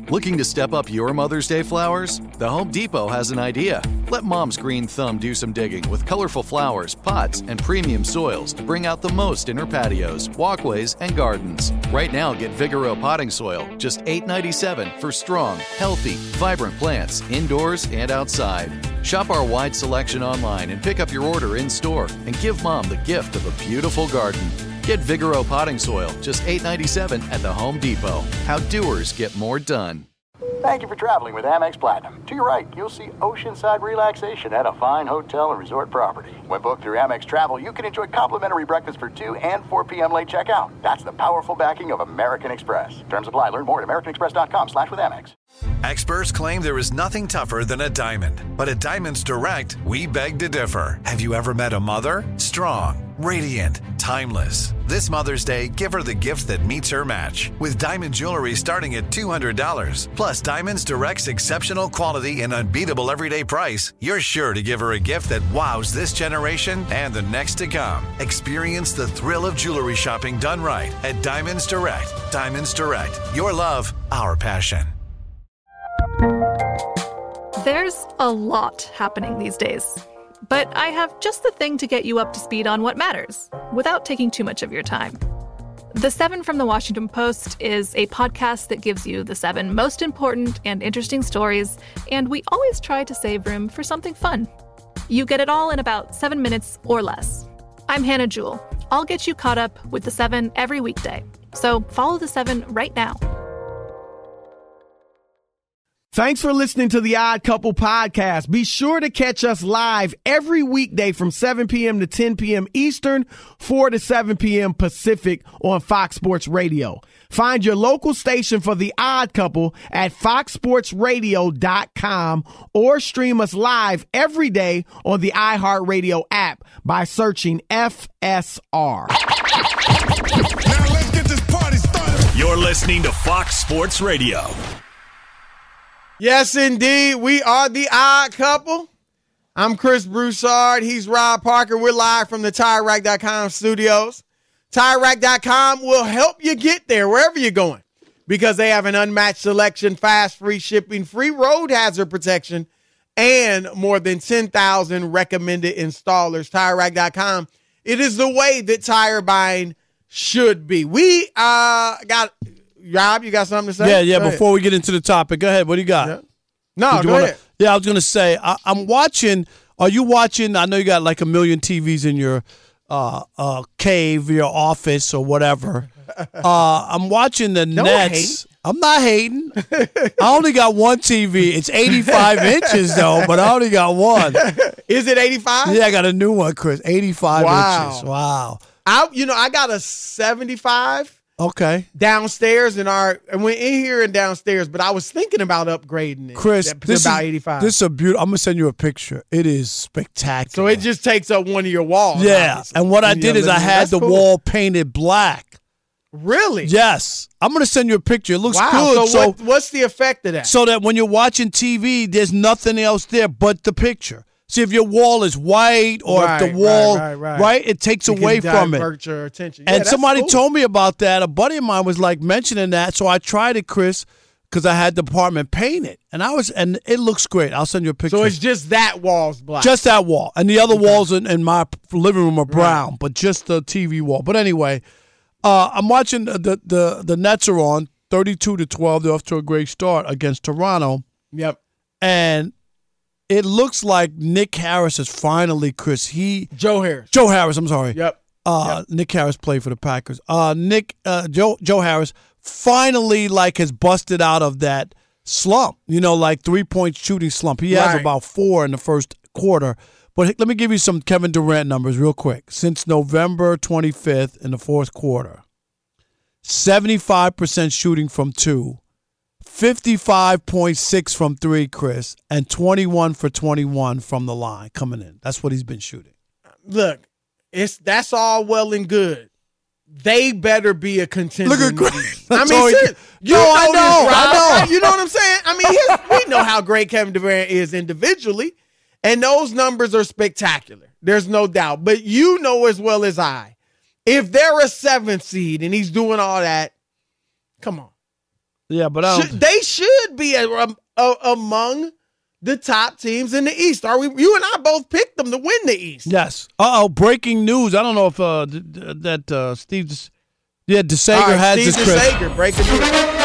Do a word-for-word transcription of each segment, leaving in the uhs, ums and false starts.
Looking to step up your Mother's Day flowers? The Home Depot has an idea. Let Mom's green thumb do some digging with colorful flowers, pots, and premium soils to bring out the most in her patios, walkways, and gardens. Right now, get Vigoro potting soil, just eight dollars and ninety-seven cents for strong, healthy, vibrant plants indoors and outside. Shop our wide selection online and pick up your order in-store and give Mom the gift of a beautiful garden. Get Vigoro potting soil, just eight dollars and ninety-seven cents at the Home Depot. How doers get more done. Thank you for traveling with Amex Platinum. To your right, you'll see oceanside relaxation at a fine hotel and resort property. When booked through Amex Travel, you can enjoy complimentary breakfast for two and four p.m. late checkout. That's the powerful backing of American Express. Terms apply. Learn more at americanexpress.com slash with Amex. Experts claim there is nothing tougher than a diamond. But at Diamonds Direct, we beg to differ. Have you ever met a mother? Strong, radiant, timeless. This Mother's Day, give her the gift that meets her match. With diamond jewelry starting at two hundred dollars. Plus Diamonds Direct's exceptional quality and unbeatable everyday price, you're sure to give her a gift that wows this generation and the next to come. Experience the thrill of jewelry shopping done right at Diamonds Direct. Diamonds Direct. Your love, our passion. There's a lot happening these days, but I have just the thing to get you up to speed on what matters without taking too much of your time. The Seven from the Washington Post is a podcast that gives you the seven most important and interesting stories, and we always try to save room for something fun. You get it all in about seven minutes or less. I'm Hannah Jewell. I'll get you caught up with the seven every weekday. So follow the seven right now. Thanks for listening to the Odd Couple podcast. Be sure to catch us live every weekday from seven p.m. to ten p.m. Eastern, four to seven p.m. Pacific on Fox Sports Radio. Find your local station for the Odd Couple at fox sports radio dot com or stream us live every day on the iHeartRadio app by searching F S R. Now let's get this party started. You're listening to Fox Sports Radio. Yes, indeed. We are the Odd Couple. I'm Chris Broussard. He's Rob Parker. We're live from the Tire Rack dot com studios. Tire Rack dot com will help you get there wherever you're going because they have an unmatched selection, fast, free shipping, free road hazard protection, and more than ten thousand recommended installers. Tire Rack dot com. It is the way that tire buying should be. We uh got... Rob, you got something to say? Yeah, yeah. Go Before ahead. we get into the topic, go ahead. What do you got? Yeah. No, Did you go wanna, ahead. Yeah, I was going to say, I, I'm watching. Are you watching? I know you got like a million T Vs in your uh, uh, cave, your office, or whatever. Uh, I'm watching the Don't Nets. hate. I'm not hating. I only got one T V. It's eighty-five inches, though, but I only got one. Is it eighty-five? Yeah, I got a new one, Chris. eighty-five Wow. inches. Wow. I, you know, I got a seventy-five. Okay. Downstairs in our, and we're in here and downstairs, but I was thinking about upgrading it. Chris, to this about is, eighty-five. This is a beautiful. I'm gonna send you a picture. It is spectacular. So it just takes up one of your walls. yeah. obviously. And what I In did your is I living room. had That's the cool. wall painted black. Really? Yes. I'm gonna send you a picture. It looks Wow. good. So, So what, what's the effect of that? so that when you're watching T V, there's nothing else there but the picture. See, if your wall is white or Right, if the wall, right, right, right, right. it takes It can away from it. divert your attention. Yeah, And that's somebody cool. told me about that. A buddy of mine was like mentioning that, so I tried it, Chris, because I had the apartment painted, and I was, and it looks great. I'll send you a picture. So it's just that wall's black. Just that wall, and the other walls in, in my living room are brown, but just the T V wall. But anyway, uh, I'm watching the, the the the Nets are on thirty-two to twelve. They're off to a great start against Toronto. Yep. And it looks like Nick Harris is finally, Chris. He Joe Harris. Joe Harris. I'm sorry. Yep. Uh, Yep. Nick Harris played for the Packers. Uh, Nick uh, Joe Joe Harris finally like has busted out of that slump. You know, like three point shooting slump. He has Right. about four in the first quarter. But let me give you some Kevin Durant numbers real quick. Since November twenty-fifth in the fourth quarter, seventy-five percent shooting from two, fifty-five point six from three, Chris, and twenty-one for twenty-one from the line coming in. That's what he's been shooting. Look, it's that's all well and good. They better be a contender. Look at in the Greg. league. That's I all mean, he- serious. You No, know I this, know, I Rob, know. right? You know what I'm saying? I mean, his, we know how great Kevin Durant is individually, and those numbers are spectacular. There's no doubt. But you know as well as I, if they're a seventh seed and he's doing all that, come on. Yeah, but I don't, Should, they should be a, a, a, among the top teams in the East. Are we? You and I both picked them to win the East. Yes. Uh oh. Breaking news. I don't know if uh, th- th- that uh, Steve. Yeah, DeSager right, has Steve this. Chris. DeSager, breaking news.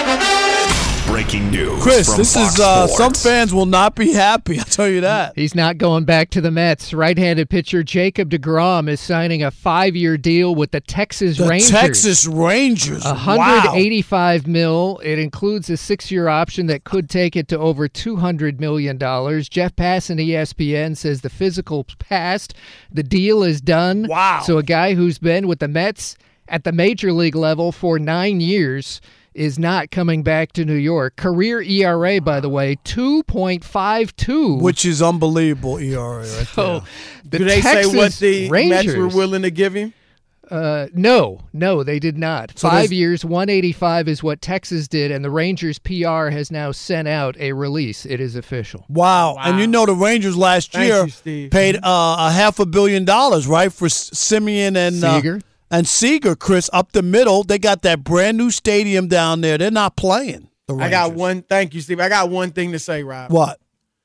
Breaking news. Chris, from this Fox is uh, Sports. some fans will not be happy. I'll tell you that. He's not going back to the Mets. Right-handed pitcher Jacob deGrom is signing a five-year deal with the Texas The Rangers. Texas Rangers. one hundred eighty-five mil. It includes a six-year option that could take it to over two hundred million dollars. Jeff Passan, E S P N, says the physical's passed. The deal is done. Wow. So a guy who's been with the Mets at the major league level for nine years is not coming back to New York. Career E R A, by the way, two point five two. Which is unbelievable E R A right So, there. the Do they Texas say what the Rangers, Mets were willing to give him? Uh, no, no, they did not. So Five there's- years, one eighty-five is what Texas did, and the Rangers P R has now sent out a release. It is official. Wow. Wow. And you know the Rangers last Thank year you, Steve. paid uh, a half a billion dollars, right, for S- Simeon and uh, Seager. and Seager, Chris, up the middle. They got that brand new stadium down there. They're not playing. The I got Rangers. one. Thank you, Steve. I got one thing to say, Rob. What?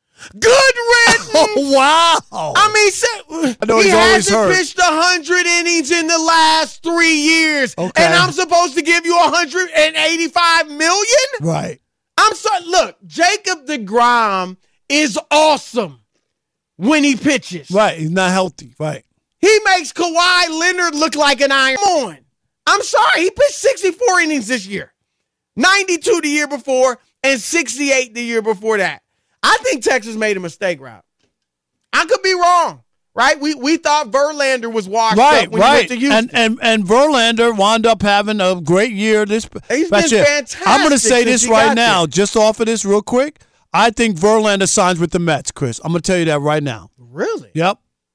Good riddance. Oh, wow. I mean, say, I know he he's always hasn't hurt. pitched one hundred innings in the last three years, Okay. and I'm supposed to give you one hundred eighty-five million? Right. I'm sorry. Look, Jacob deGrom is awesome when he pitches. Right. He's not healthy. Right. He makes Kawhi Leonard look like an iron. Come on. I'm sorry. He pitched sixty-four innings this year, ninety-two the year before, and sixty-eight the year before that. I think Texas made a mistake, Rob. I could be wrong, right? We we thought Verlander was washed Right, up when right. he went to Houston. And, and and Verlander wound up having a great year. This He's past been year. fantastic I'm going to say since this he right got now, there. just off of this real quick. I think Verlander signs with the Mets, Chris. I'm going to tell you that right now. Really? Yep.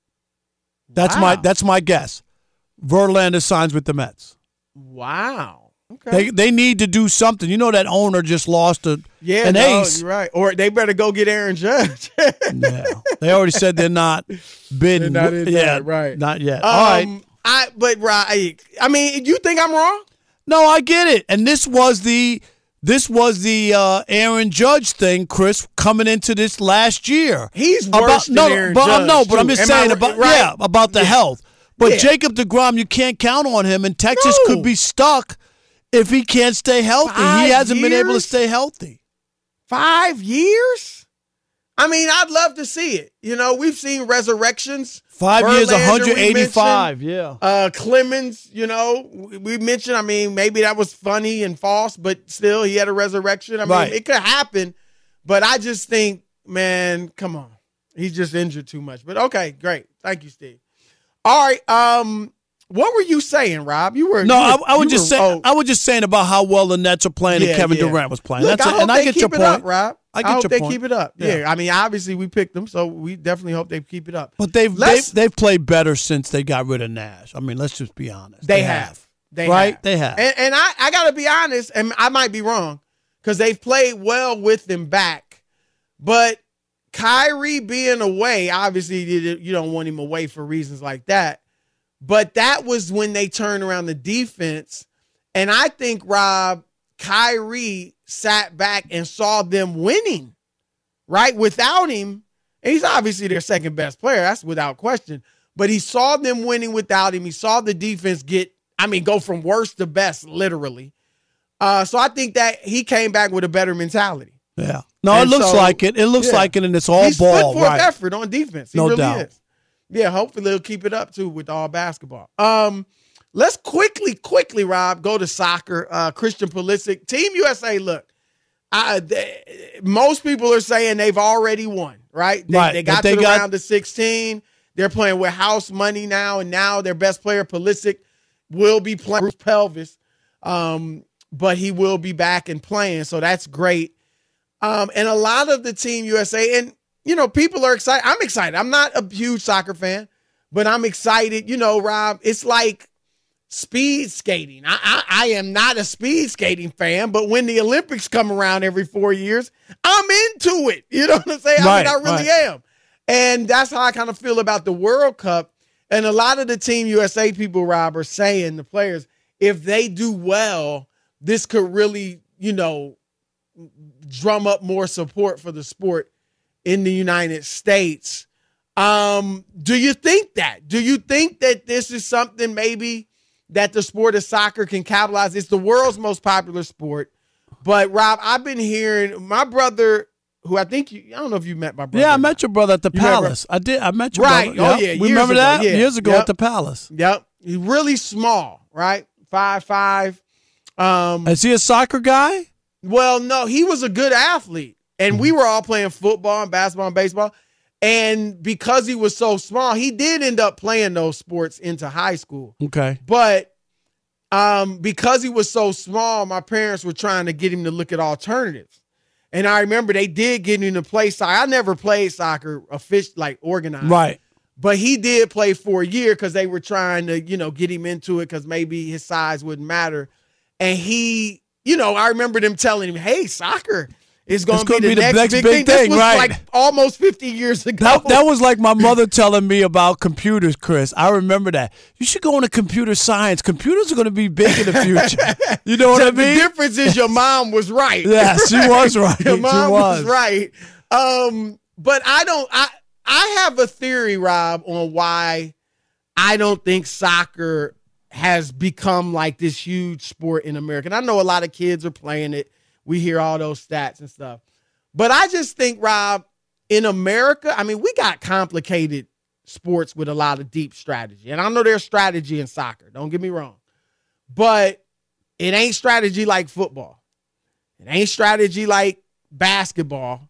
That's Wow. my that's my guess. Verlander signs with the Mets. Wow. Okay. They they need to do something. You know that owner just lost a yeah, an no, ace. you're right. Or they better go get Aaron Judge. Yeah. They already said they're not bidding. They're not in yeah, that, right. Not yet. Um, All right. I but right. I mean, you think I'm wrong? No, I get it. And this was the this was the uh, Aaron Judge thing, Chris, coming into this last year. He's about, worse than no, Aaron but, Judge. No, but I'm too. just Am I saying right? about Right? yeah about the Yeah. health. But Yeah. Jacob deGrom, you can't count on him, and Texas No. could be stuck if he can't stay healthy. Five he hasn't been able to years? stay healthy. Five years? I mean, I'd love to see it. You know, we've seen resurrections. Five years, Verlander, one we eighty-five. mentioned. Yeah. Uh, Clemens, you know, we we mentioned, I mean, maybe that was funny and false, but still he had a resurrection. I mean, Right. it could happen, but I just think, man, come on. He's just injured too much. But okay, great. Thank you, Steve. All right. Um, what were you saying, Rob? You were No, you I, were- I was you just were- saying. oh, I was just saying about how well the Nets are playing yeah, and Kevin yeah. Durant was playing. Look, That's I it. hope And I they get keep your it point. up, Rob. I get hope your they point. keep it up. Yeah. Yeah. I mean, obviously we picked them, so we definitely hope they keep it up. But they've they've, Let's- they've played better since they got rid of Nash. I mean, let's just be honest. They, have. They Right? have. They have. And, and I, I got to be honest, and I might be wrong, because they've played well with them back. But Kyrie being away, obviously you you don't want him away for reasons like that. But that was when they turned around the defense. And I think, Rob, Kyrie sat back and saw them winning, right? Without him, and he's obviously their second best player. That's without question. But he saw them winning without him. He saw the defense get, I mean, go from worst to best, literally. Uh, so I think that he came back with a better mentality. Yeah. No, And it looks so- like it. It looks yeah. like it, and it's all He's ball. put forth Right. effort on defense. He No really doubt. is. Yeah, hopefully they'll keep it up too with all basketball. Um, let's quickly, quickly, Rob, go to soccer. Uh, Christian Pulisic, Team U S A. Look, I, they, most people are saying they've already won. Right? They, Right, they but got they to the got- round of sixteen. They're playing with house money now, and now their best player, Pulisic, will be playing Bruce Pelvis, um, but he will be back and playing, so that's great. Um, and a lot of the Team U S A, and you know, people are excited. I'm excited. I'm not a huge soccer fan, but I'm excited. You know, Rob, it's like speed skating. I, I, I am not a speed skating fan, but when the Olympics come around every four years, I'm into it. You know what I'm saying? Right, I mean, I really right. am. And that's how I kind of feel about the World Cup. And a lot of the Team U S A people, Rob, are saying, the players, if they do well, this could really, you know, drum up more support for the sport in the United States. Um, do you think that? Do you think that this is something maybe that the sport of soccer can capitalize? It's the world's most popular sport. But, Rob, I've been hearing my brother, who I think you, I don't know if you met my brother. Yeah, I met your brother at the you Palace. I did. I met your right. brother. Oh, yep. yeah. We remember ago. that? Yeah. Years ago yep. at the Palace. Yep. He's really small, right? Five, five. Um, Is he a soccer guy? Well, no, he was a good athlete. And we were all playing football and basketball and baseball. And because he was so small, he did end up playing those sports into high school. Okay. But um, because he was so small, my parents were trying to get him to look at alternatives. And I remember they did get him to play soccer. I never played soccer, official, like organized. Right. But he did play for a year because they were trying to, you know, get him into it because maybe his size wouldn't matter. And he, you know, I remember them telling him, hey, soccer is going to be, be the next, next big, big thing. thing. This was right. like almost fifty years ago. That, that was like my mother telling me about computers, Chris. I remember that. You should go into computer science. Computers are going to be big in the future. You know what so I mean? The difference is your mom was right. Yeah, she was right. Your mom she was. was right. Um, but I don't, I, I have a theory, Rob, on why I don't think soccer has become like this huge sport in America. And I know a lot of kids are playing it. We hear all those stats and stuff. But I just think, Rob, in America, I mean, we got complicated sports with a lot of deep strategy. And I know there's strategy in soccer. Don't get me wrong. But it ain't strategy like football. It ain't strategy like basketball.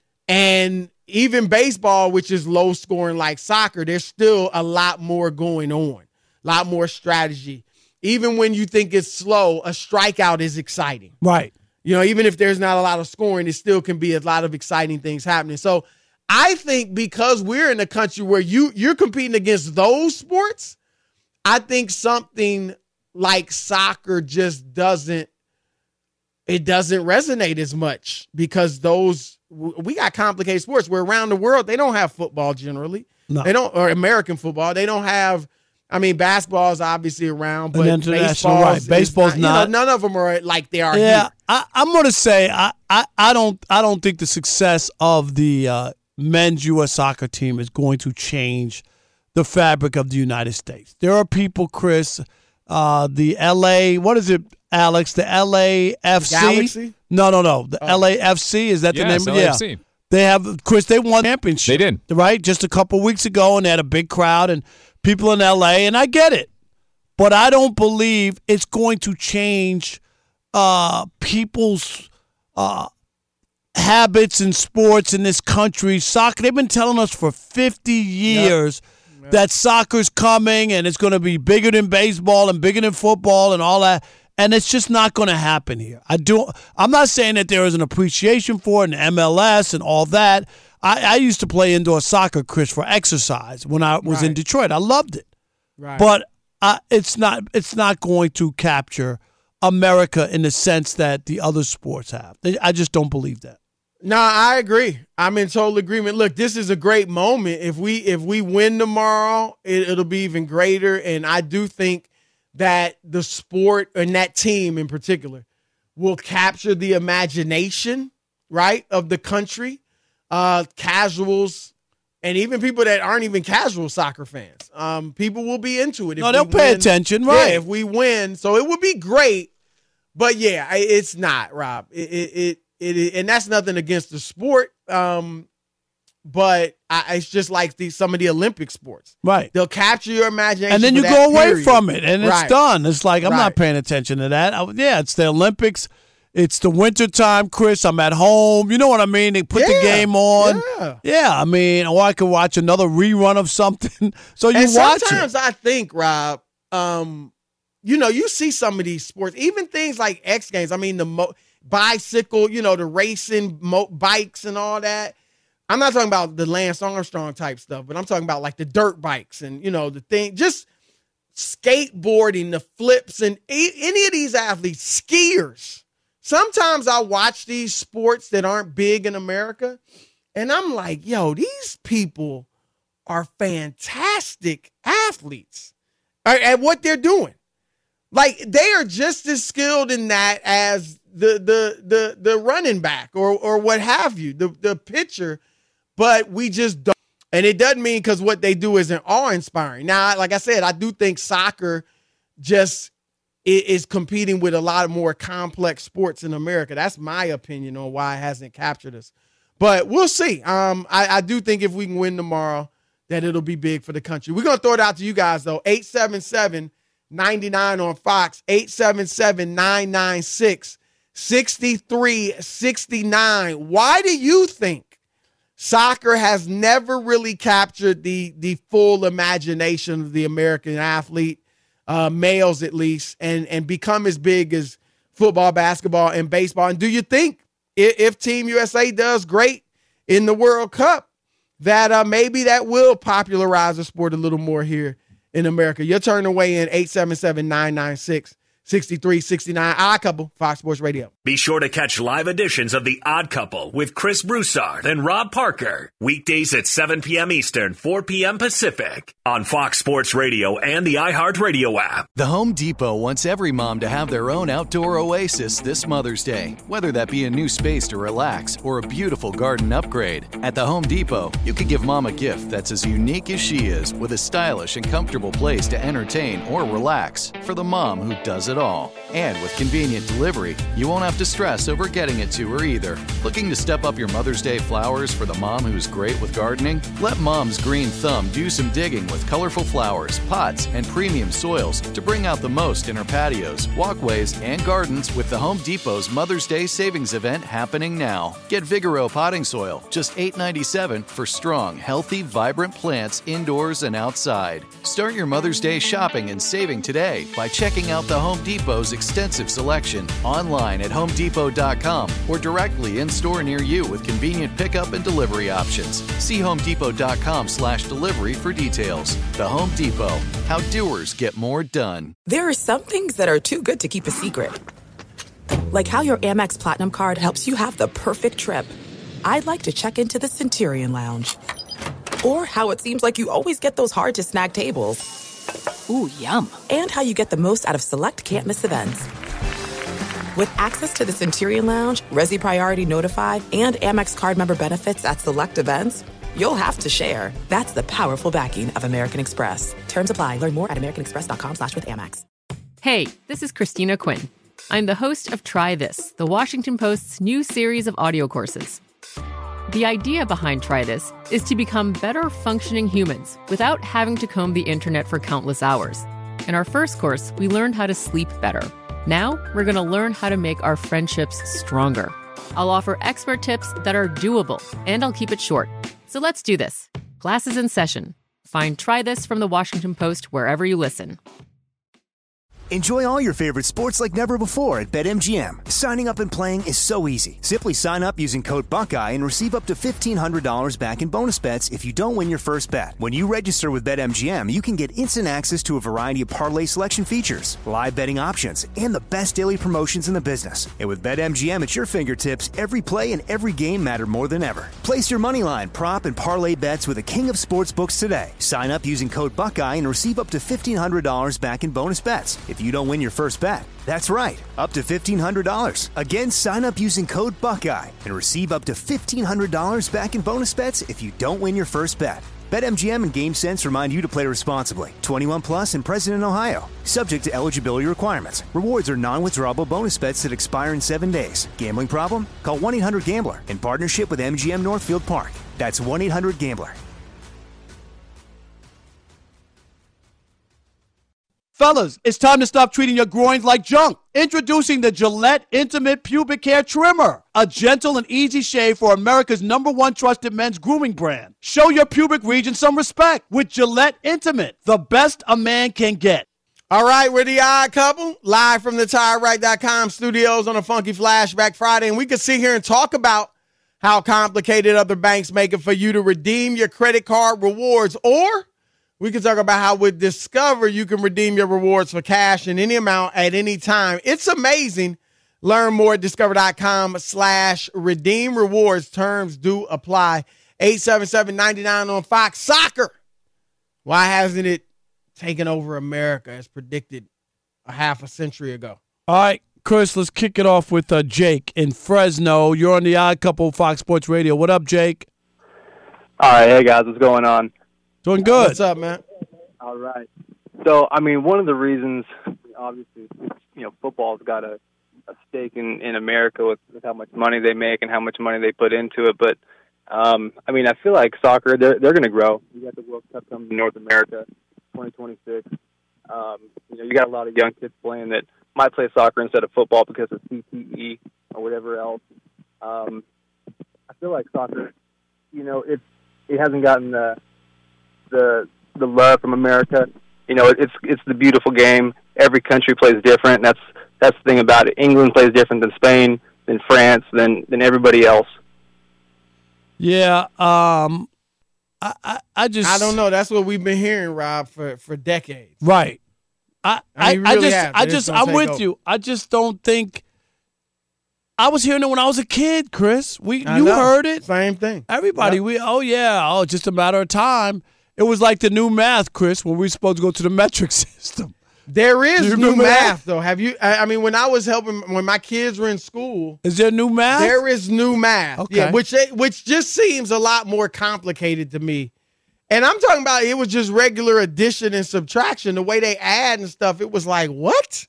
And even baseball, which is low scoring like soccer, there's still a lot more going on, a lot more strategy. Even when you think it's slow, a strikeout is exciting. Right. You know, even if there's not a lot of scoring, it still can be a lot of exciting things happening. So I think because we're in a country where you, you're competing against those sports, I think something like soccer just doesn't, it doesn't resonate as much because those, we got complicated sports where around the world, they don't have football generally. No. They don't, or American football. They don't have, I mean, basketball is obviously around, but international, right. Baseball's not, not. You know, none of them are like they are yeah, here. I, I'm going to say I, I, I don't I don't think the success of the uh, men's U S soccer team is going to change the fabric of the United States. There are people, Chris, uh, the L A, what is it, Alex? The L A F C? Galaxy? No, no, no. The Oh. L A F C, is that the Yes, name? L A F C. Yeah. They have, Chris, they won the championship. They did. Right? Just a couple weeks ago, and they had a big crowd and people in L A, and I get it. But I don't believe it's going to change uh, people's uh, habits in sports in this country. Soccer, they've been telling us for fifty years yep. Yep. that soccer's coming and it's going to be bigger than baseball and bigger than football and all that. And it's just not going to happen here. I do. I'm not saying that there is an appreciation for it in M L S and all that. I, I used to play indoor soccer, Chris, for exercise when I was right. in Detroit. I loved it. Right. But uh, it's not. It's not going to capture America in the sense that the other sports have. I just don't believe that. No, I agree. I'm in total agreement. Look, this is a great moment. If we if we win tomorrow, it, it'll be even greater. And I do think that the sport and that team in particular will capture the imagination, right, of the country, uh, casuals, and even people that aren't even casual soccer fans. Um, people will be into it. If no, they'll we pay win. attention, right? Yeah, if we win. So it would be great. But, yeah, it's not, Rob. It, it, it, it and that's nothing against the sport. Um, but I, it's just like the, some of the Olympic sports. Right. They'll capture your imagination. And then you for go that away period. from it, and it's Right. done. It's like, I'm Right. not paying attention to that. I, yeah, it's the Olympics. It's the wintertime, Chris. I'm at home. You know what I mean? They put Yeah. the game on. Yeah. Yeah, I mean, or I could watch another rerun of something. So you And watch sometimes it. I think, Rob, um, you know, you see some of these sports, even things like X Games. I mean, the mo- bicycle, you know, the racing mo- bikes and all that. I'm not talking about the Lance Armstrong type stuff, but I'm talking about like the dirt bikes and, you know, the thing, just skateboarding, the flips, and a- any of these athletes, skiers. Sometimes I watch these sports that aren't big in America, and I'm like, yo, these people are fantastic athletes at, at what they're doing. Like, they are just as skilled in that as the the the the running back or or what have you, the the pitcher, but we just don't. And it doesn't mean because what they do isn't awe-inspiring. Now, like I said, I do think soccer just is competing with a lot of more complex sports in America. That's my opinion on why it hasn't captured us. But we'll see. Um, I, I do think if we can win tomorrow, that it'll be big for the country. We're going to throw it out to you guys, though. eight seven seven, nine nine on Fox, eight seven seven, nine nine six, six three six nine. Why do you think soccer has never really captured the the full imagination of the American athlete, uh, males at least, and, and become as big as football, basketball, and baseball? And do you think if, if Team U S A does great in the World Cup, that uh, maybe that will popularize the sport a little more here in America? Your turn to weigh in, eight seven seven, nine nine six, six three six nine. Odd Couple, Fox Sports Radio. Be sure to catch live editions of The Odd Couple with Chris Broussard and Rob Parker. Weekdays at seven p.m. Eastern, four p.m. Pacific on Fox Sports Radio and the iHeartRadio app. The Home Depot wants every mom to have their own outdoor oasis this Mother's Day, whether that be a new space to relax or a beautiful garden upgrade. At the Home Depot, you could give mom a gift that's as unique as she is, with a stylish and comfortable place to entertain or relax for the mom who does it all. And with convenient delivery, you won't have to stress over getting it to her either. Looking to step up your Mother's Day flowers for the mom who's great with gardening? Let Mom's Green Thumb do some digging with colorful flowers, pots, and premium soils to bring out the most in her patios, walkways, and gardens with the Home Depot's Mother's Day Savings Event happening now. Get Vigoro potting soil, just eight dollars and ninety-seven cents for strong, healthy, vibrant plants indoors and outside. Start your Mother's Day shopping and saving today by checking out the Home Depot's extensive selection online at home depot dot com or directly in store near you with convenient pickup and delivery options. See home depot dot com slash delivery for details. The Home Depot, how doers get more done. There are some things that are too good to keep a secret. Like how your Amex Platinum card helps you have the perfect trip. I'd like to check into the Centurion Lounge. Or how it seems like you always get those hard-to-snag tables. Ooh, yum. And how you get the most out of select can't-miss events. With access to the Centurion Lounge, Resi Priority Notified, and Amex card member benefits at select events, you'll have to share. That's the powerful backing of American Express. Terms apply. Learn more at americanexpress.com slash with Amex. Hey, this is Christina Quinn. I'm the host of Try This, the Washington Post's new series of audio courses. The idea behind Try This is to become better functioning humans without having to comb the internet for countless hours. In our first course, we learned how to sleep better. Now, we're going to learn how to make our friendships stronger. I'll offer expert tips that are doable, and I'll keep it short. So let's do this. Class is in session. Find Try This from the Washington Post wherever you listen. Enjoy all your favorite sports like never before at BetMGM. Signing up and playing is so easy. Simply sign up using code Buckeye and receive up to fifteen hundred dollars back in bonus bets if you don't win your first bet. When you register with BetMGM, you can get instant access to a variety of parlay selection features, live betting options, and the best daily promotions in the business. And with BetMGM at your fingertips, every play and every game matter more than ever. Place your moneyline, prop, and parlay bets with the king of sportsbooks today. Sign up using code Buckeye and receive up to fifteen hundred dollars back in bonus bets if you don't win your first bet. That's right, up to fifteen hundred dollars. Again, sign up using code Buckeye and receive up to fifteen hundred dollars back in bonus bets if you don't win your first bet. BetMGM and GameSense remind you to play responsibly. twenty-one plus and present in Ohio. Subject to eligibility requirements. Rewards are non-withdrawable bonus bets that expire in seven days. Gambling problem? Call one eight hundred gambler in partnership with M G M Northfield Park. That's one eight hundred gambler. Fellas, it's time to stop treating your groins like junk. Introducing the Gillette Intimate Pubic Hair Trimmer, a gentle and easy shave for America's number one trusted men's grooming brand. Show your pubic region some respect with Gillette Intimate, the best a man can get. All right, we're the Odd Couple, live from the Tire Rack dot com studios on a Funky Flashback Friday, and we can sit here and talk about how complicated other banks make it for you to redeem your credit card rewards, or we can talk about how with Discover, you can redeem your rewards for cash in any amount at any time. It's amazing. Learn more at discover.com slash redeem rewards. Terms do apply. eight seven seven, nine nine on Fox. Soccer. Why hasn't it taken over America as predicted a half a century ago? All right. Chris, let's kick it off with uh, Jake in Fresno. You're on the Odd Couple, Fox Sports Radio. What up, Jake? All right, hey guys, what's going on? Doing good. What's up, man? All right. So, I mean, one of the reasons, obviously, you know, football's got a, a stake in, in America with, with how much money they make and how much money they put into it. But, um, I mean, I feel like soccer, they're, they're going to grow. You got the World Cup coming to North America, twenty twenty-six. Um, you know, you got a lot of young kids playing that might play soccer instead of football because of C T E or whatever else. Um, I feel like soccer, you know, it's, it hasn't gotten the the the love from America. You know, it's it's the beautiful game. Every country plays different. That's that's the thing about it. England plays different than Spain, than France, than than everybody else. Yeah, um, I, I I just I don't know. That's what we've been hearing, Rob, for, for decades. Right. I I I, mean, I really just have, I but just it's gonna I'm take with over. you. I just don't think. I was hearing it when I was a kid, Chris. We I you know. heard it. Same thing. Everybody, Yep. we oh yeah, oh just a matter of time. It was like the new math, Chris, when we were supposed to go to the metric system. There Do is you new remember that? math, though. Have you? I I mean, when I was helping, when my kids were in school, Is there new math? there is new math. Okay. Yeah, which which just seems a lot more complicated to me. And I'm talking about it was just regular addition and subtraction. The way they add and stuff, it was like, what?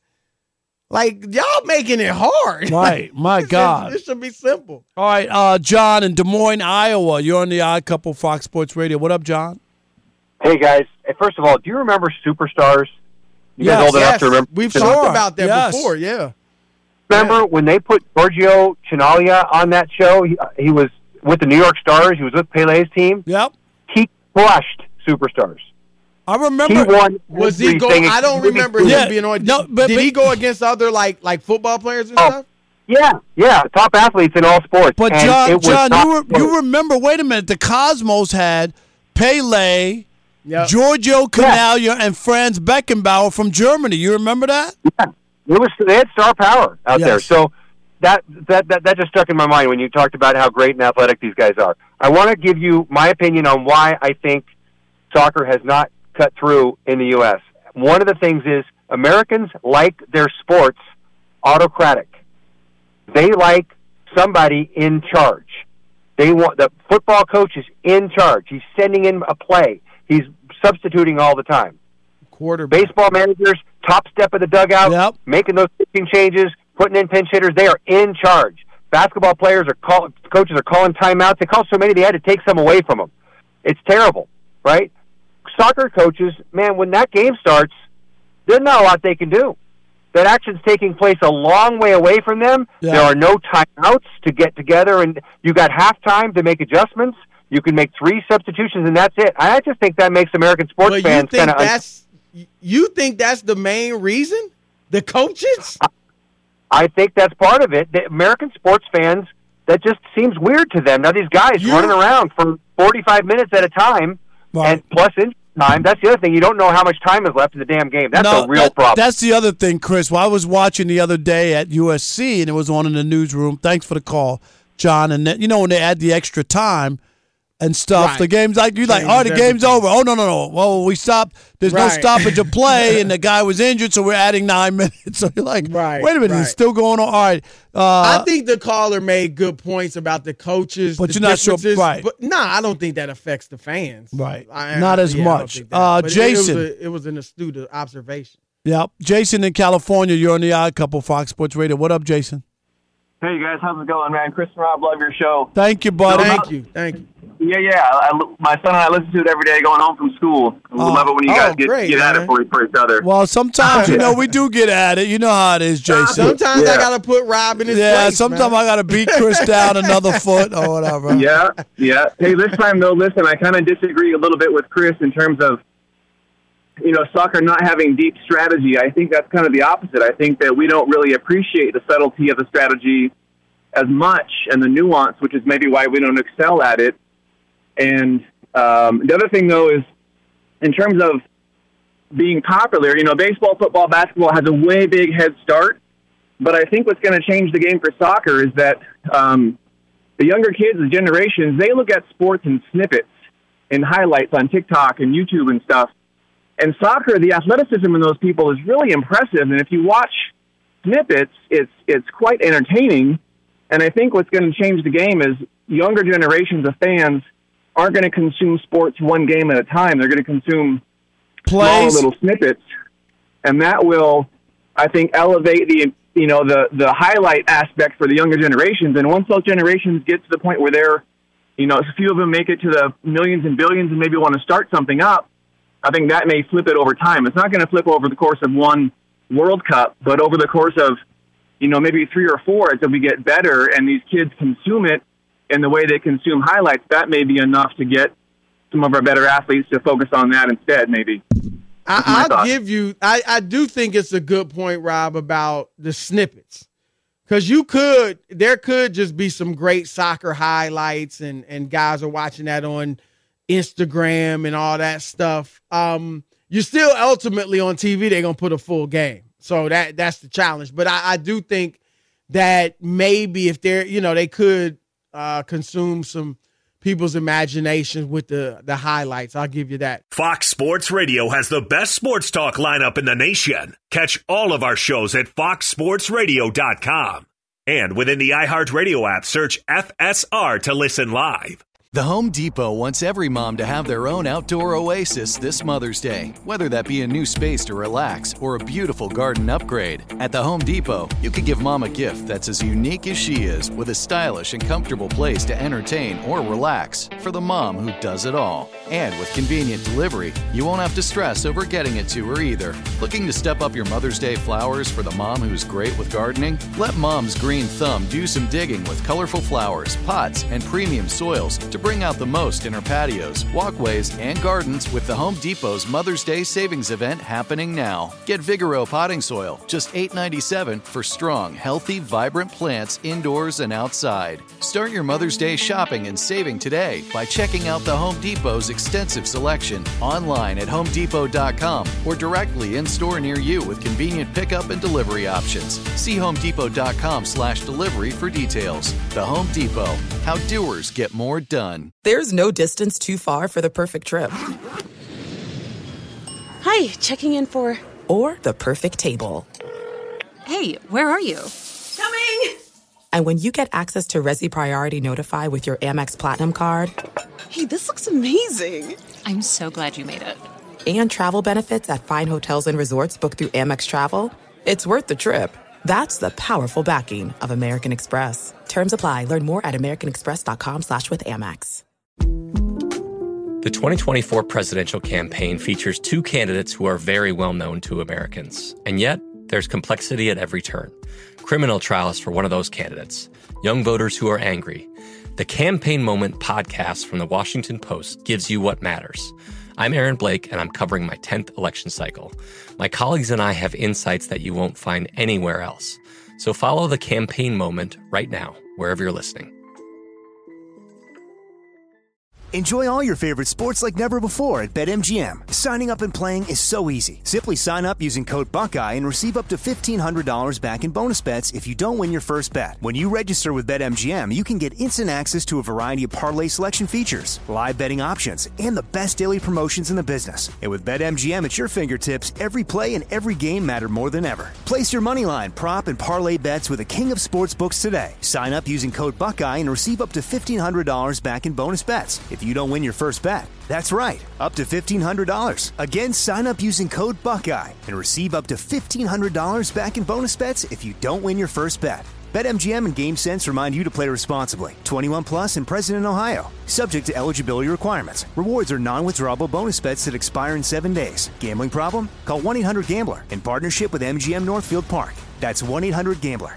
Like, y'all making it hard. Right, my This is- God. This should be simple. All right, uh, John in Des Moines, Iowa. You're on the Odd Couple, Fox Sports Radio. What up, John? Hey, guys. Hey, first of all, do you remember Superstars? You Yes, guys old enough Yes, to remember? we've Sure, talked about that yes. before, yeah. Remember when they put Giorgio Chinalia on that show? He, he was with the New York Stars. He was with Pele's team. Yep. He crushed Superstars. I remember. He won. Was he go? everything I don't including remember food. Yeah, him being on. no, but- did but- he go against other like like football players and Oh, stuff? Yeah, yeah, top athletes in all sports. But And it John, was John, not you, re- close. you remember? Wait a minute. The Cosmos had Pele, Yep. Giorgio Canalia, and Franz Beckenbauer from Germany. You remember that? Yeah, it was. They had star power out Yes. there. So that, that that that just stuck in my mind when you talked about how great and athletic these guys are. I want to give you my opinion on why I think soccer has not cut through in the U S. One of the things is Americans like their sports autocratic. They like somebody in charge. They want the football coach is in charge. He's sending in a play. He's substituting all the time. Quarterback. Baseball managers, top step of the dugout, Yep. making those pitching changes, putting in pinch hitters. They are in charge. Basketball players are call, coaches are calling timeouts. They call so many they had to take some away from them. It's terrible, right? Soccer coaches, man, when that game starts, there's not a lot they can do. That action's taking place a long way away from them. Yeah. There are no timeouts to get together, and you got halftime to make adjustments. You can make three substitutions, and that's it. I just think that makes American sports But you fans think kind of. that's you think that's the main reason? The coaches? I think that's part of it. The American sports fans, that just seems weird to them. Now these guys You- running around for forty-five minutes at a time, Right. and plus injury time. That's the other thing. You don't know how much time is left in the damn game. That's no, a real that- problem. That's the other thing, Chris. Well, I was watching the other day at U S C, and it was on in the newsroom. Thanks for the call, John. And that, you know when they add the extra time and stuff, Right. the game's like you like, Changes oh, the game's everything. over. Oh no, no, no. Well, we stopped. There's no Right. stoppage of play, and the guy was injured, so we're adding nine minutes. So you're like, Right, wait a minute, right. it's still going on. All right. Uh, I think the caller made good points about the coaches. But the you're not sure- differences, right. But nah, I don't think that affects the fans. Right. I- Not as yeah, I don't much. think that. Uh, But it- Jason. It was, a, it was an astute observation. yeah, Jason in California. You're on the Odd Couple, Fox Sports Radio. What up, Jason? Hey, you guys, how's it going, man? Chris and Rob, love your show. Thank you, buddy. Thank you. Thank you. Yeah, yeah. I, I- my son and I listen to it every day going home from school. We Oh. love it when you Oh, guys get, great, get at man. it for, for each other. Well, sometimes you know we do get at it. You know how it is, Jason. Sometimes I Yeah. got to put Rob in his Yeah, place. sometimes man. I got to beat Chris down another foot or whatever. Yeah, yeah. Hey, this time, though, listen, I kind of disagree a little bit with Chris in terms of, you know, soccer not having deep strategy. I think that's kind of the opposite. I think that we don't really appreciate the subtlety of the strategy as much and the nuance, which is maybe why we don't excel at it. And um, the other thing, though, is in terms of being popular, you know, baseball, football, basketball has a way big head start. But I think what's going to change the game for soccer is that um, the younger kids, the generations, they look at sports in snippets and highlights on TikTok and YouTube and stuff. And soccer, the athleticism in those people is really impressive. And if you watch snippets, it's it's quite entertaining. And I think what's going to change the game is younger generations of fans aren't going to consume sports one game at a time. They're going to consume Plays. small little snippets, and that will, I think, elevate the you know the the highlight aspect for the younger generations. And once those generations get to the point where they're, you know, a few of them make it to the millions and billions and maybe want to start something up, I think that may flip it over time. It's not going to flip over the course of one World Cup, but over the course of, you know, maybe three or four, as we get better and these kids consume it in the way they consume highlights, that may be enough to get some of our better athletes to focus on that instead, maybe. I, I'll give you, I, I do think it's a good point, Rob, about the snippets. Because you could, there could just be some great soccer highlights, and, and guys are watching that on Instagram and all that stuff. Um, you're still ultimately on T V, they're going to put a full game. So that that's the challenge. But I, I do think that maybe if they're, you know, they could uh, consume some people's imaginations with the, the highlights. I'll give you that. Fox Sports Radio has the best sports talk lineup in the nation. Catch all of our shows at fox sports radio dot com. And within the iHeartRadio app, search F S R to listen live. The Home Depot wants every mom to have their own outdoor oasis this Mother's Day, whether that be a new space to relax or a beautiful garden upgrade. At the Home Depot, you could give mom a gift that's as unique as she is, with a stylish and comfortable place to entertain or relax for the mom who does it all. And with convenient delivery, you won't have to stress over getting it to her either. Looking to step up your Mother's Day flowers for the mom who's great with gardening? Let Mom's Green Thumb do some digging with colorful flowers, pots, and premium soils to bring out the most in her patios, walkways, and gardens with the Home Depot's Mother's Day Savings Event happening now. Get Vigoro potting soil, just eight ninety-seven for strong, healthy, vibrant plants indoors and outside. Start your Mother's Day shopping and saving today by checking out the Home Depot's extensive selection online at home depot dot com or directly in store near you with convenient pickup and delivery options. See home depot dot com slash delivery for details. The Home Depot, how doers get more done. There's no distance too far for the perfect trip. Hi, checking in for... Or the perfect table. Hey, where are you? Coming! And when you get access to Resi Priority Notify with your Amex Platinum card... Hey, this looks amazing. I'm so glad you made it. And travel benefits at fine hotels and resorts booked through Amex Travel, it's worth the trip. That's the powerful backing of American Express. Terms apply. Learn more at americanexpress.com slash with Amex. The twenty twenty-four presidential campaign features two candidates who are very well known to Americans. And yet, there's complexity at every turn. Criminal trials for one of those candidates. Young voters who are angry. The Campaign Moment podcast from the Washington Post gives you what matters. I'm Aaron Blake, and I'm covering my tenth election cycle. My colleagues and I have insights that you won't find anywhere else. So follow The Campaign Moment right now, wherever you're listening. Enjoy all your favorite sports like never before at BetMGM. Signing up and playing is so easy. Simply sign up using code Buckeye and receive up to fifteen hundred dollars back in bonus bets if you don't win your first bet. When you register with BetMGM, you can get instant access to a variety of parlay selection features, live betting options, and the best daily promotions in the business. And with BetMGM at your fingertips, every play and every game matter more than ever. Place your moneyline, prop, and parlay bets with the king of sportsbooks today. Sign up using code Buckeye and receive up to fifteen hundred dollars back in bonus bets if you don't win your first bet. That's right, up to fifteen hundred dollars. Again, sign up using code Buckeye and receive up to fifteen hundred dollars back in bonus bets if you don't win your first bet. BetMGM and GameSense remind you to play responsibly. twenty-one plus and present in Ohio. Subject to eligibility requirements. Rewards are non-withdrawable bonus bets that expire in seven days. Gambling problem? Call one eight hundred gambler in partnership with M G M Northfield Park. That's one eight hundred gambler.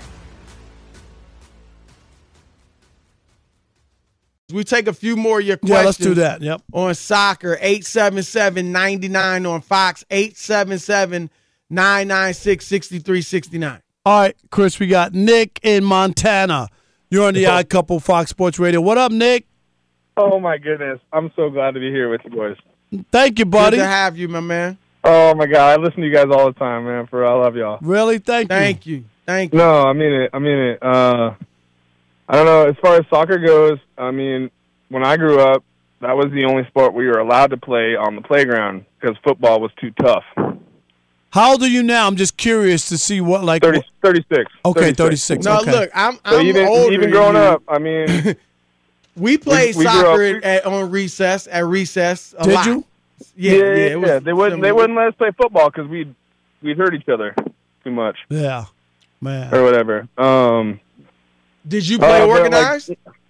We take a few more of your questions. Yeah, let's do that. Yep. On soccer, eight seven seven, nine nine on Fox, eight seven seven, nine nine six, six three six nine. All right, Chris, we got Nick in Montana. You're on the Odd Couple Fox Sports Radio. What up, Nick? Oh, my goodness. I'm so glad to be here with you boys. Thank you, buddy. Good to have you, my man. Oh, my God. I listen to you guys all the time, man. For I love y'all. Really? Thank you. Thank you. Thank you. No, I mean it. I mean it. Uh, I don't know. As far as soccer goes, I mean, when I grew up, that was the only sport we were allowed to play on the playground because football was too tough. How old are you now? I'm just curious to see what like thirty, what, thirty-six. Okay, thirty-six. No, okay. look, I'm So I'm even older even than growing you. up, I mean, we played we- we grew soccer up- at, on recess at recess. A Did lot. you? Yeah, yeah, yeah. yeah. it was They wouldn't they similar. wouldn't let us play football because we'd we'd hurt each other too much Yeah, man. or whatever. Um, Did you play uh, but, like, organized?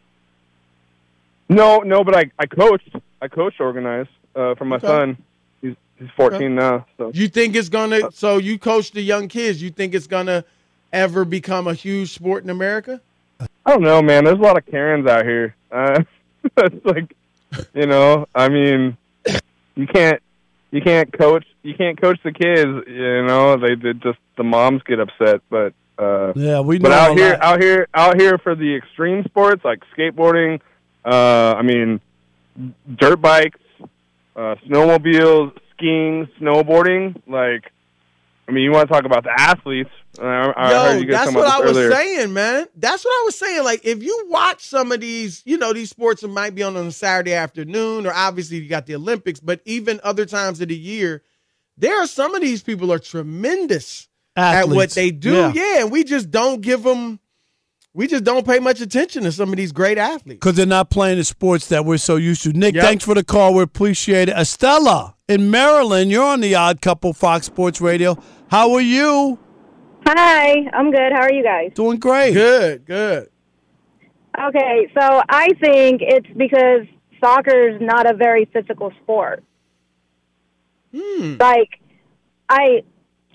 no, no, but I I coached. I coached organized uh, for my Okay. son. He's he's fourteen now. So You think it's gonna? So you coach the young kids. You think it's gonna ever become a huge sport in America? I don't know, man. There's a lot of Karens out here. Uh, it's like, you know, I mean, you can't, you can't coach, you can't coach the kids. You know, they, they just the moms get upset. But uh, Yeah, we know but a out here, lot. out here, out here for the extreme sports like skateboarding. Uh, I mean, dirt bikes, uh, snowmobiles, skiing, snowboarding. Like, I mean, you want to talk about the athletes? Uh, I Yo, heard you guys that's talking what about I this was earlier. saying, man. That's what I was saying. Like, if you watch some of these, you know, these sports that might be on on a Saturday afternoon, or obviously you got the Olympics, but even other times of the year, there are some of these people are tremendous at what Athletes. they do. Yeah. Yeah. and we just don't give them, we just don't pay much attention to some of these great athletes. Because they're not playing the sports that we're so used to. Nick, Yep. thanks for the call. We appreciate it. Estella in Maryland, you're on the Odd Couple Fox Sports Radio. How are you? Hi, I'm good. How are you guys? Doing great. Good, good. Okay, so I think it's because soccer is not a very physical sport. Hmm. Like, I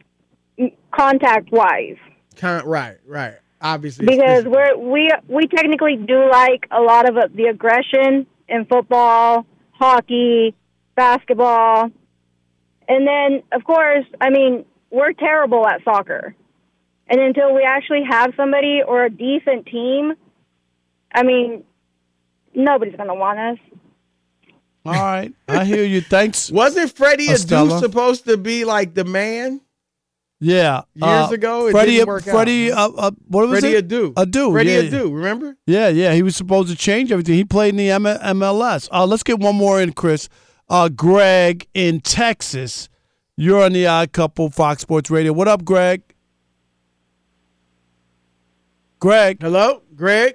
contact wise, Con- right, right. Obviously. because we're we we technically do like a lot of uh, the aggression in football, hockey, basketball, and then of course, I mean, we're terrible at soccer. And until we actually have somebody or a decent team, I mean, nobody's going to want us. All right. I hear you. Thanks. Wasn't Freddie Adu Estella. supposed to be like the man? Yeah. Years uh, ago, it Freddie, didn't work Freddie, out. uh, uh, what was Freddie it? Adu. Adu. Freddie yeah. Adu, remember? Yeah, yeah. He was supposed to change everything. He played in the M- MLS. Uh, let's get one more in, Chris. Uh, Greg in Texas. You're on the Odd Couple Fox Sports Radio. What up, Greg? Greg. Hello, Greg.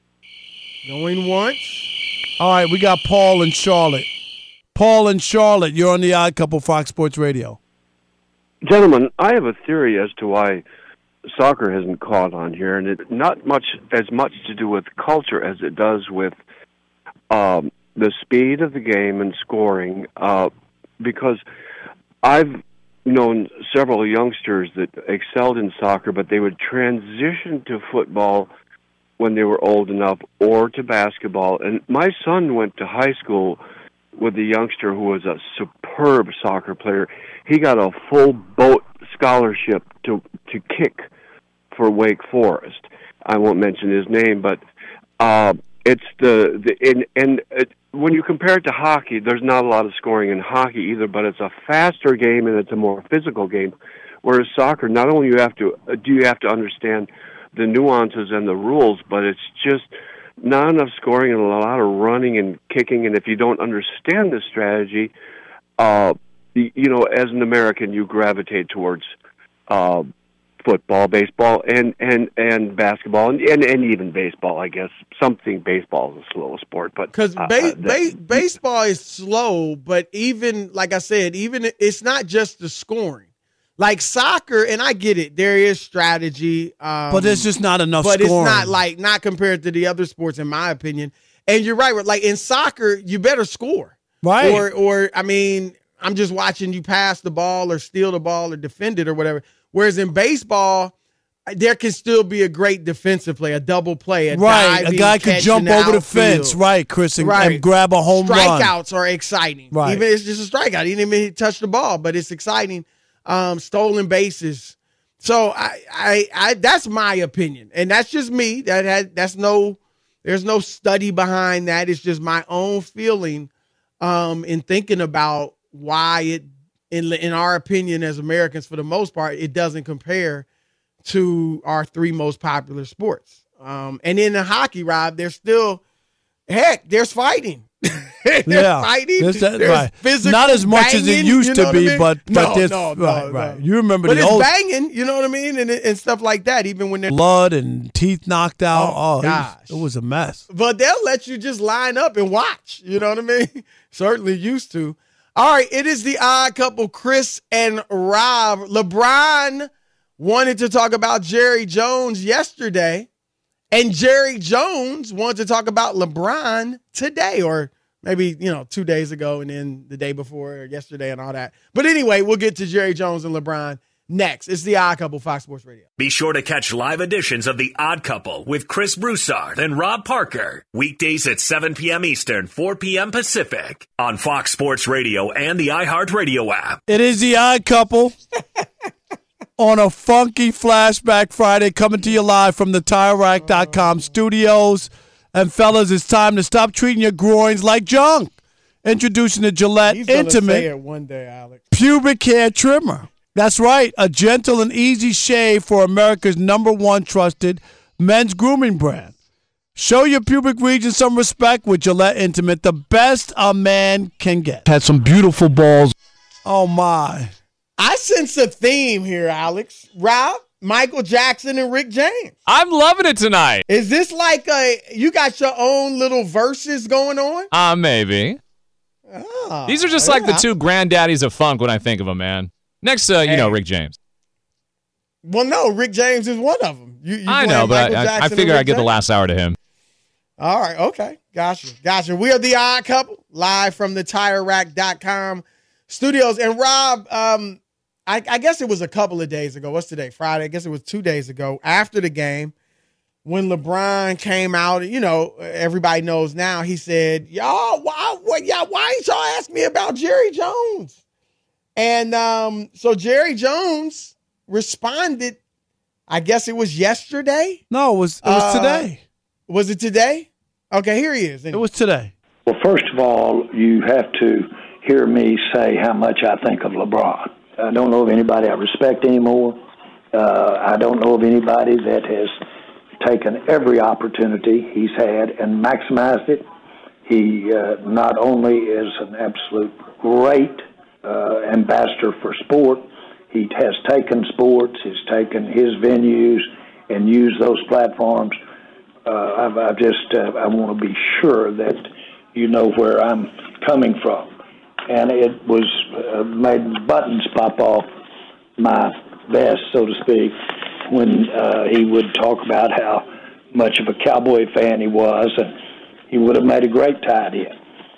Going once. All right, we got Paul in Charlotte. Paul in Charlotte, you're on the Odd Couple Fox Sports Radio. Gentlemen, I have a theory as to why soccer hasn't caught on here, and it not much as much to do with culture as it does with um, the speed of the game and scoring. Uh, because I've known several youngsters that excelled in soccer, but they would transition to football when they were old enough, or to basketball. And my son went to high school with a youngster who was a superb soccer player. He got a full boat scholarship to to kick for Wake Forest. I won't mention his name, but uh, it's the the and and it, when you compare it to hockey, there's not a lot of scoring in hockey either, but it's a faster game and it's a more physical game. Whereas soccer, not only you have to do you have to understand the nuances and the rules, but it's just not enough scoring and a lot of running and kicking. And if you don't understand the strategy, uh, you, you know, as an American, you gravitate towards uh, football, baseball, and and and basketball, and, and and even baseball. I guess something baseball is a slow sport, but Because uh, ba- uh, that- ba- baseball is slow, but even like I said, even it's not just the scoring. Like soccer, and I get it, there is strategy, um, But there's just not enough But scoring. it's not like not compared to the other sports, in my opinion. And you're right, like in soccer, you better score, right? Or, or I mean, I'm just watching you pass the ball or steal the ball or defend it or whatever. Whereas in baseball, there can still be a great defensive play, a double play, a Right, a diving guy could catch jump in the over the outfield. fence, right, Chris, and, Right. and grab a home run. Strikeouts are exciting. Right. Even it's just a strikeout. He didn't even touch the ball, but it's exciting. Um, stolen bases. So I, I, I, that's my opinion, and that's just me. That had, that's no, there's no study behind that. It's just my own feeling, um, in thinking about why it, in in our opinion as Americans, for the most part, it doesn't compare to our three most popular sports. Um, and in the hockey, Rob, there's still, heck, there's fighting. there's yeah. fighting. There's that, there's right. physical Not as much banging, as it used you know to be, I mean? but, but no, there's no, no, right, no. right. You remember but the it's old banging, you know what I mean, and and stuff like that. Even when they're blood and teeth knocked out. Oh, Oh, it, gosh. was, it was a mess. But they'll let you just line up and watch. You know what I mean? Certainly used to. All right, it is the odd couple, Chris and Rob. LeBron wanted to talk about Jerry Jones yesterday, and Jerry Jones wanted to talk about LeBron today, or maybe, you know, two days ago and then the day before or yesterday and all that. But anyway, we'll get to Jerry Jones and LeBron next. It's the Odd Couple, Fox Sports Radio. Be sure to catch live editions of The Odd Couple with Chris Broussard and Rob Parker. Weekdays at seven p.m. Eastern, four p.m. Pacific on Fox Sports Radio and the iHeartRadio app. It is the Odd Couple on a funky Flashback Friday, coming to you live from the Tire Rack dot com studios. And fellas, it's time to stop treating your groins like junk. Introducing the Gillette He's gonna Intimate say it one day, Alex. Pubic Hair Trimmer. That's right, a gentle and easy shave for America's number one trusted men's grooming brand. Show your pubic region some respect with Gillette Intimate, the best a man can get. Had some beautiful balls. Oh, my. I sense a theme here, Alex. Rob, Michael Jackson, and Rick James. I'm loving it tonight. Is this like a, you got your own little verses going on? Uh, maybe. Oh, These are just yeah. like the two granddaddies of funk when I think of them, man. Next, uh, you Hey. know, Rick James. Well, no, Rick James is one of them. You, you I playing know, but Michael I, I, I Jackson figure and I Rick give the James? last hour to him. All right, okay. Gotcha. Gotcha. We are the Odd Couple, live from the Tire Rack dot com studios. And Rob, um, I, I guess it was a couple of days ago. What's today? Friday. I guess it was two days ago after the game when LeBron came out. You know, everybody knows now. He said, y'all, why, what, y'all, why ain't y'all ask me about Jerry Jones? And um, so Jerry Jones responded, I guess it was yesterday. No, it was, it was Uh, today. Was it today? Okay, here he is. It was today. Well, first of all, you have to hear me say how much I think of LeBron. I don't know of anybody I respect anymore. Uh, I don't know of anybody that has taken every opportunity he's had and maximized it. He uh, not only is an absolute great uh, ambassador for sport, he has taken sports, he's taken his venues and used those platforms. Uh, I've, I've just, uh, I want to be sure that you know where I'm coming from. And it was uh, made buttons pop off my vest, so to speak, when uh, he would talk about how much of a Cowboy fan he was, and he would have made a great tight end.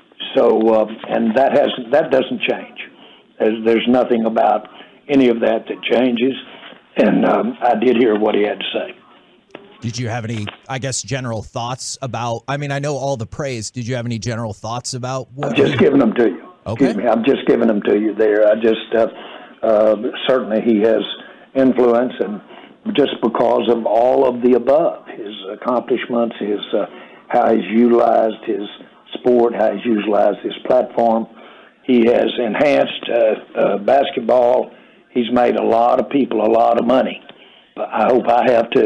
So, um, and that has that doesn't change. There's, there's nothing about any of that that changes. And um, I did hear what he had to say. Did you have any, I guess, general thoughts about, I mean, I know all the praise. Did you have any general thoughts about what? I'm just giving them to you. Okay. Excuse me. I'm just giving them to you there. I just, uh, uh, certainly he has influence, and just because of all of the above, his accomplishments, his uh, how he's utilized his sport, how he's utilized his platform. He has enhanced uh, uh, basketball. He's made a lot of people a lot of money. I hope I have too.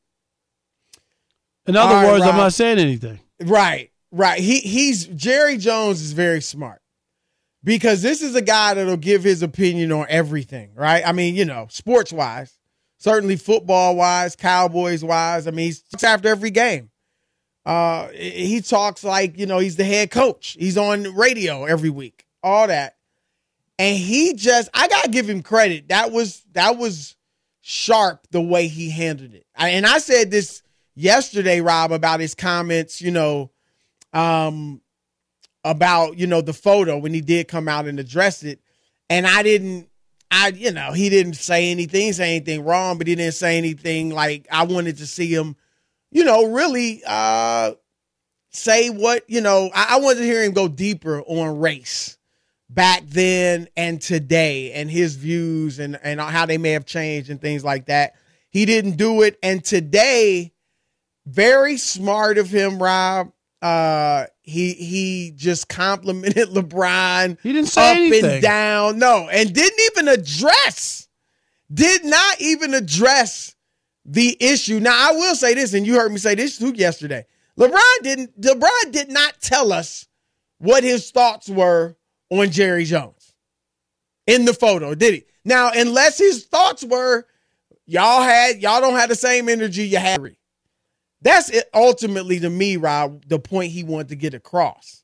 In other All right, words, I'm Rob. not saying anything. Right, right. He he's Jerry Jones is very smart because this is a guy that'll give his opinion on everything, right? I mean, you know, sports wise, certainly football wise, Cowboys wise. I mean, he talks after every game. Uh, he talks like, you know, he's the head coach. He's on radio every week, all that. And he just, I gotta give him credit. That was that was sharp the way he handled it. I, and I said this yesterday, Rob, about his comments, you know, um, about, you know, the photo when he did come out and address it. And I didn't, I, you know, he didn't say anything, say anything wrong, but he didn't say anything like I wanted to see him, you know, really uh, say what, you know, I, I wanted to hear him go deeper on race back then and today and his views and, and how they may have changed and things like that. He didn't do it. And today, very smart of him, Rob. Uh, he he just complimented LeBron. He didn't say up anything. and down. No, and didn't even address, did not even address the issue. Now, I will say this, and you heard me say this too yesterday. LeBron didn't. LeBron did not tell us what his thoughts were on Jerry Jones in the photo, did he? Now, unless his thoughts were, y'all had y'all don't have the same energy you had. That's it, ultimately to me, Rob, the point he wanted to get across.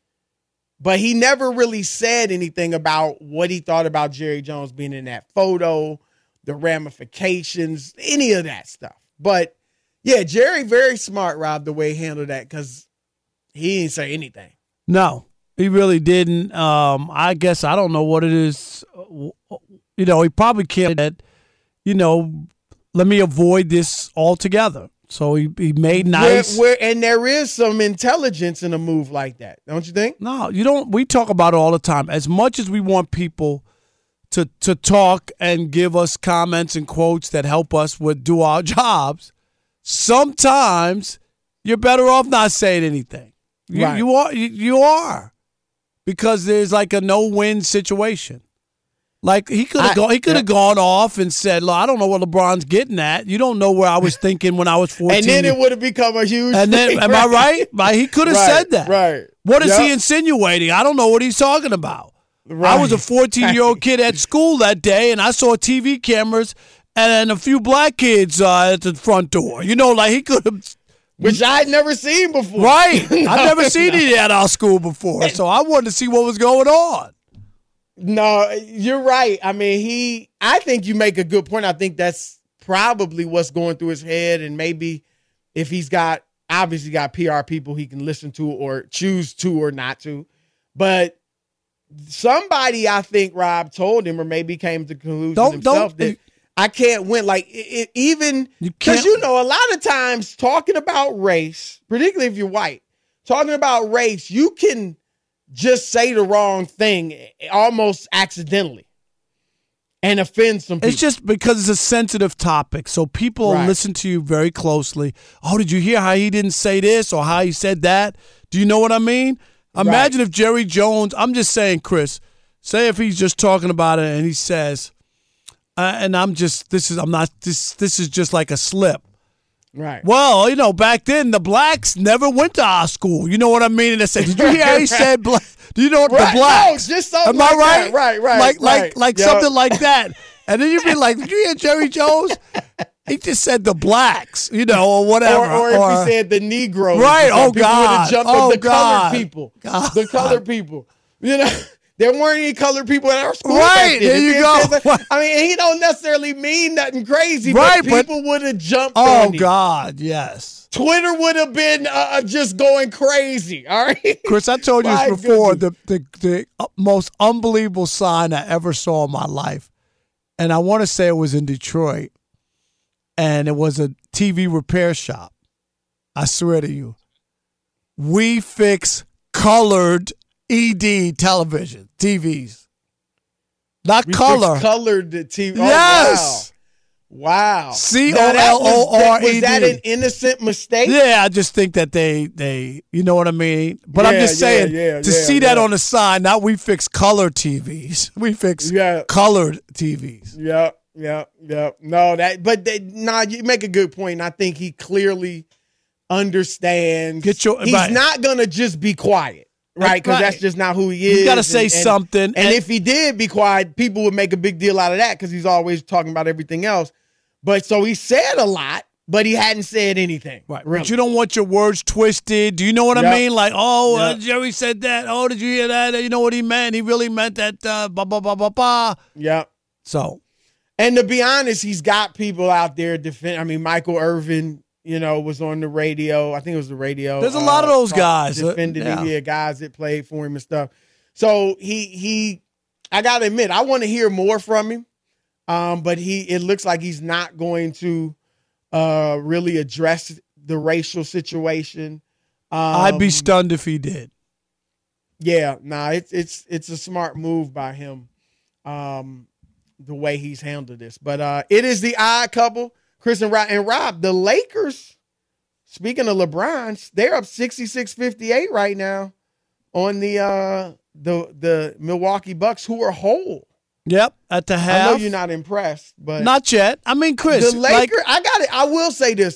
But he never really said anything about what he thought about Jerry Jones being in that photo, the ramifications, any of that stuff. But yeah, Jerry, very smart, Rob, the way he handled that, because he didn't say anything. No, he really didn't. Um, I guess I don't know what it is. You know, he probably can't, that, you know, let me avoid this altogether. So he, he made nice. Where, where, and there is some intelligence in a move like that, don't you think? No, you don't. We talk about it all the time. As much as we want people to to talk and give us comments and quotes that help us with do our jobs, sometimes you're better off not saying anything. You, Right. you are. You, you are, because there's like a no-win situation. Like he could have gone, he could have gone off and said, "Look, I don't know what LeBron's getting at. You don't know where I was thinking when I was fourteen." And then it would have become a huge. And then, thing, am right? I right? Like, he could have Right, said that. Right. What is Yep. he insinuating? I don't know what he's talking about. Right. I was a fourteen-year-old kid at school that day, and I saw T V cameras and a few black kids uh, at the front door. You know, like he could have. Which I'd never seen before. Right. No, I've never seen no. it at our school before, so I wanted to see what was going on. No, you're right. I mean, he, I think you make a good point. I think that's probably what's going through his head. And maybe if he's got, obviously got P R people he can listen to or choose to or not to. But somebody, I think, Rob, told him or maybe came to the conclusion Don't- himself don't- that I can't win. Like, it, it, even, can't- because you know, a lot of times talking about race, particularly if you're white, talking about race, you can just say the wrong thing almost accidentally and offend some people. It's just because it's a sensitive topic, so people Right. listen to you very closely. Oh, did you hear how he didn't say this or how he said that? Do you know what I mean? Imagine if Jerry Jones, I'm just saying, Chris, say if he's just talking about it and he says, uh, and I'm just, this is, I'm not, this, this is just like a slip. Right. Well, you know, back then the blacks never went to our school. You know what I mean? And they said, "Did you hear how he said black? Do you know what Right. the blacks?" No, just something Am I like right? that. Right, right, Like, like, right. like Yup. something like that. And then you'd be like, "Did you hear Jerry Jones? He just said the blacks, you know, or whatever." Or, or if he said the Negroes. Right. Some Oh, people God. would've jumped Oh, at the God. colored people. God. The colored people. You know, there weren't any colored people at our school. Right, back then. there you It go. didn't- I mean, he don't necessarily mean nothing crazy, Right, but but- people would have jumped Oh on him. God, yes. Twitter would have been uh, just going crazy. All right. Chris, I told you My this before. goodness. The, the the most unbelievable sign I ever saw in my life, and I want to say it was in Detroit, and it was a T V repair shop. I swear to you, we fix colored E D television T Vs, not We color. fixed colored the T V. Oh, Yes. Wow. Wow. C O Now, that L O R was- E D. Was that an innocent mistake? Yeah, I just think that they they you know what I mean. But I'm Yeah, just yeah, saying yeah, to yeah, see that yeah. on the sign. Now we fix color T Vs. We fix Yeah. colored T Vs. Yep, yep, yep. No, that, but they, nah, you make a good point. And I think he clearly understands. Get your- He's right. not gonna just be quiet, right? Because Right. that's just not who he is. You gotta And- say and- something, And, and- if he did be quiet, people would make a big deal out of that because he's always talking about everything else. But so he said a lot, but he hadn't said anything. Right. Really. But you don't want your words twisted. Do you know what Yep. I mean? Like, oh, uh, Yep. Jerry said that. Oh, did you hear that? You know what he meant? He really meant that. Uh, blah blah blah blah blah. Yep. So, And to be honest, he's got people out there defend. I mean, Michael Irvin, you know, was on the radio. I think it was the radio. There's a lot of those talk- guys. Uh, defended yeah. him. Yeah, guys that played for him and stuff. So he he, I gotta admit, I want to hear more from him. Um, but he, it looks like he's not going to uh really address the racial situation. Um, I'd be stunned if he did. Yeah, nah, it's it's it's a smart move by him, um, the way he's handled this. But uh, it is the odd couple, Chris and Rob. And Rob, the Lakers, speaking of LeBron, they're up sixty-six fifty-eight right now on the uh, the the Milwaukee Bucks, who are whole. Yep, at the half. I know you're not impressed, but Not yet. I mean, Chris, the like, Lakers. I got it. I will say this though: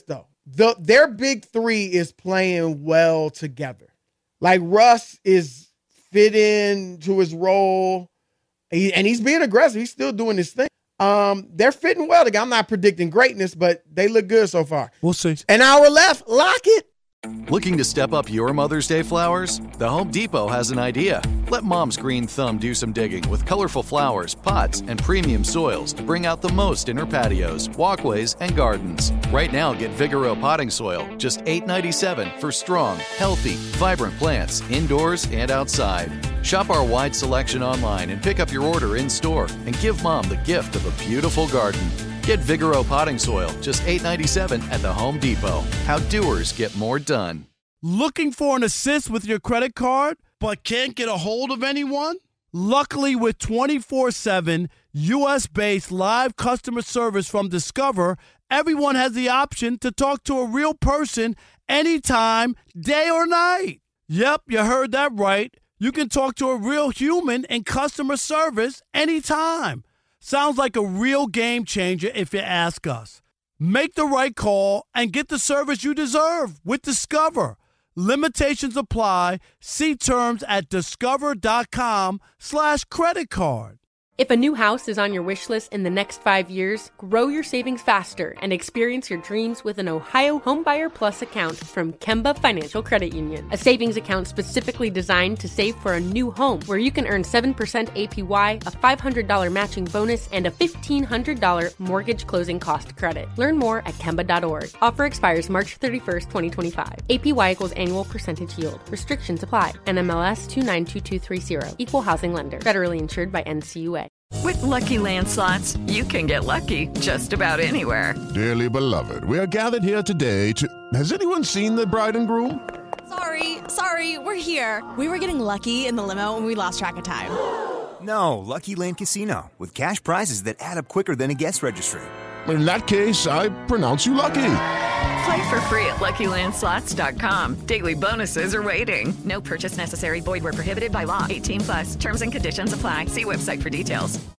the their big three is playing well together. Like Russ is fit in to his role, he, and he's being aggressive. He's still doing his thing. Um, they're fitting well together. I'm not predicting greatness, but they look good so far. We'll see. An hour left. Lock it. Looking to step up your Mother's Day flowers? The Home Depot has an idea. Let Mom's green thumb do some digging with colorful flowers, pots, and premium soils to bring out the most in her patios, walkways, and gardens. Right now, get Vigoro potting soil, just eight dollars and ninety-seven cents for strong, healthy, vibrant plants indoors and outside. Shop our wide selection online and pick up your order in-store and give Mom the gift of a beautiful garden. Get Vigoro potting soil, just eight dollars and ninety-seven cents at the Home Depot. How doers get more done. Looking for an assist with your credit card, but can't get a hold of anyone? Luckily, with twenty-four seven U S-based live customer service from Discover, everyone has the option to talk to a real person anytime, day or night. Yep, you heard that right. You can talk to a real human in customer service anytime. Sounds like a real game changer if you ask us. Make the right call and get the service you deserve with Discover. Limitations apply. See terms at discover.com slash credit card. If a new house is on your wish list in the next five years, grow your savings faster and experience your dreams with an Ohio Homebuyer Plus account from Kemba Financial Credit Union. A savings account specifically designed to save for a new home where you can earn seven percent A P Y, a five hundred dollars matching bonus, and a fifteen hundred dollars mortgage closing cost credit. Learn more at Kemba dot org. Offer expires March thirty-first, twenty twenty-five. A P Y equals annual percentage yield. Restrictions apply. N M L S two nine two two three zero. Equal housing lender. Federally insured by N C U A. With Lucky Land Slots, you can get lucky just about anywhere. Dearly beloved, we are gathered here today to... Has anyone seen the bride and groom? Sorry, sorry, we're here. We were getting lucky in the limo and we lost track of time. No, Lucky Land Casino, with cash prizes that add up quicker than a guest registry. In that case, I pronounce you lucky. Play for free at Lucky Land Slots dot com. Daily bonuses are waiting. No purchase necessary. Void where prohibited by law. eighteen plus. Terms and conditions apply. See website for details.